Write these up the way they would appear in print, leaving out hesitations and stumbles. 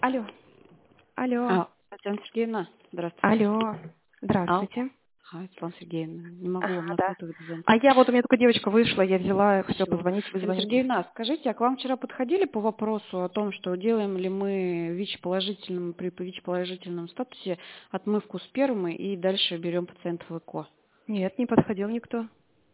Алло. Алло. Татьяна Сергеевна, здравствуйте. Алло. Здравствуйте. Светлана Сергеевна, не могу вам Да. напутать звонки. А я вот, у меня только девочка вышла, я взяла, хотела Всё. позвонить, вы Татьяна звоните. Сергеевна, скажите, а к вам вчера подходили по вопросу о том, что делаем ли мы при ВИЧ-положительном статусе отмывку спермы и дальше берем пациентов в ЭКО? Нет, не подходил никто.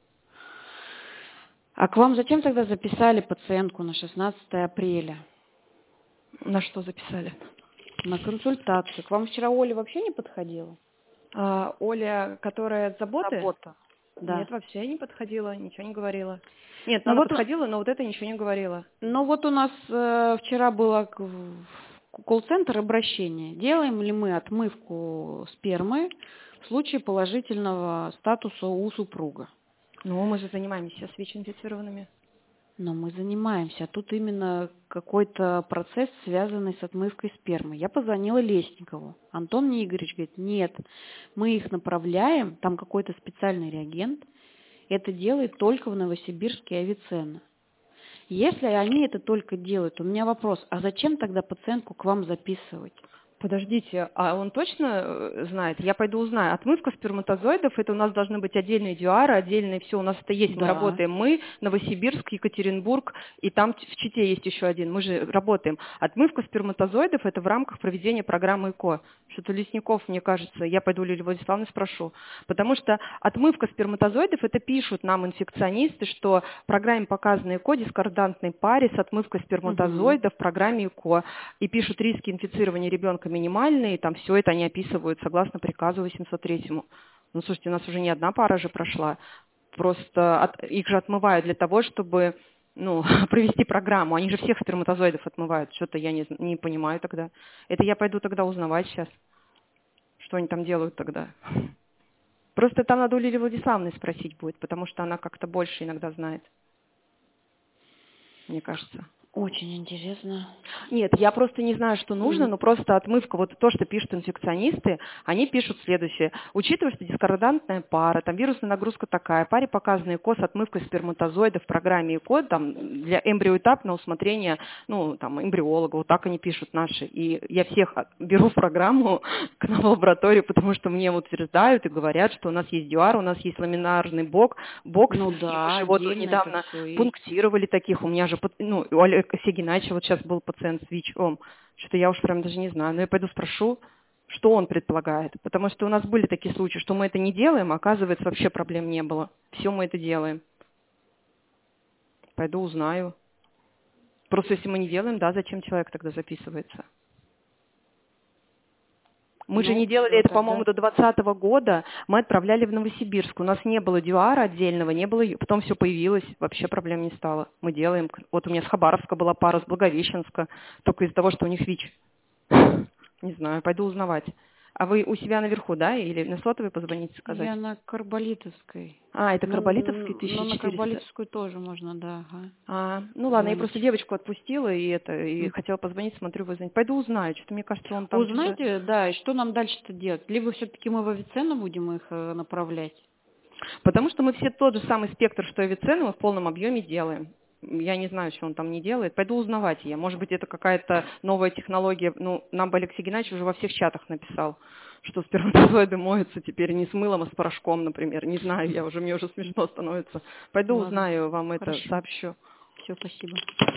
А к вам зачем тогда записали пациентку на 16 апреля? На что записали? На консультацию. К вам вчера Оля вообще не подходила? Оля, которая от заботы? Забота. Да. Нет, вообще не подходила, ничего не говорила. Нет, Ну она вот подходила, но вот это ничего не говорила. Ну вот у нас вчера было колл-центр обращение. Делаем ли мы отмывку спермы в случае положительного статуса у супруга? Ну, мы же занимаемся с ВИЧ-инфицированными. Но мы занимаемся. А тут именно какой-то процесс, связанный с отмывкой спермы. Я позвонила Лесникову. Антон мне Игоревич говорит, нет, мы их направляем, там какой-то специальный реагент. Это делает только в Новосибирске Авиценна. Если они это только делают, у меня вопрос, а зачем тогда пациентку к вам записывать? Подождите, а он точно знает? Я пойду узнаю. Отмывка сперматозоидов, это у нас должны быть отдельные дюары, отдельные все. У нас это есть, мы Да. работаем. Мы, Новосибирск, Екатеринбург, и там в Чите есть еще один. Мы же работаем. Отмывка сперматозоидов, это в рамках проведения программы ЭКО. Что-то Лесников, мне кажется, я пойду Лилию Владиславовну спрошу. Потому что отмывка сперматозоидов, это пишут нам инфекционисты, что в программе показано ЭКО дискордантной паре с отмывкой сперматозоидов в программе ЭКО. И пишут риски инфицирования ребенка минимальные, там все это они описывают согласно приказу 803-му. Ну, слушайте, у нас уже не одна пара же прошла. Просто их же отмывают для того, чтобы провести программу. Они же всех сперматозоидов отмывают. Что-то я не понимаю тогда. Это я пойду тогда узнавать сейчас, что они там делают тогда. Просто там надо у Лилии Владиславовны спросить будет, потому что она как-то больше иногда знает. Мне кажется. Очень интересно. Нет, я просто не знаю, что нужно, но просто отмывка, вот то, что пишут инфекционисты, они пишут следующее. Учитывая, что дискордантная пара, там вирусная нагрузка такая, паре показаны ЭКО с отмывкой сперматозоидов в программе ЭКО там, для эмбриоэтапного усмотрения, эмбриолога, вот так они пишут наши. И я всех беру в программу к нам в лабораторию, потому что мне утверждают и говорят, что у нас есть дюар, у нас есть ламинарный бокс, Ну да, и вот отдельно недавно это всё есть. пунктировали таких, у меня же, у Олега Сегинача вот сейчас был пациент с ВИЧ-ом, что-то я уж прям даже не знаю, но я пойду спрошу, что он предполагает, потому что у нас были такие случаи, что мы это не делаем, а оказывается, вообще проблем не было, все мы это делаем. Пойду узнаю. Просто если мы не делаем, да, зачем человек тогда записывается? Мы же не делали это, по-моему, до 2020 года. Мы отправляли в Новосибирск. У нас не было дюара отдельного, не было, потом все появилось, вообще проблем не стало. Мы делаем. Вот у меня с Хабаровска была пара, с Благовещенска, только из-за того, что у них ВИЧ. Не знаю, пойду узнавать. А вы у себя наверху, да? Или на сотовой позвоните сказать? Я на Карболитовской. Это Карболитовский 1400? Ну, на Карболитовскую тоже можно, да. Ага. Ладно, я просто девочку отпустила и хотела позвонить, смотрю, вы звоните. Пойду узнаю, что-то мне кажется, он там... Узнаете, да, и что нам дальше-то делать? Либо все-таки мы в Авиценну будем их направлять? Потому что мы все тот же самый спектр, что и Авиценна, мы в полном объеме делаем. Я не знаю, что он там не делает. Пойду узнавать я. Может быть, это какая-то новая технология. Нам бы Алексей Геннадьевич уже во всех чатах написал, что сперматозоиды моются теперь не с мылом, а с порошком, например. Не знаю, мне уже смешно становится. Пойду узнаю, вам это сообщу. Все, спасибо.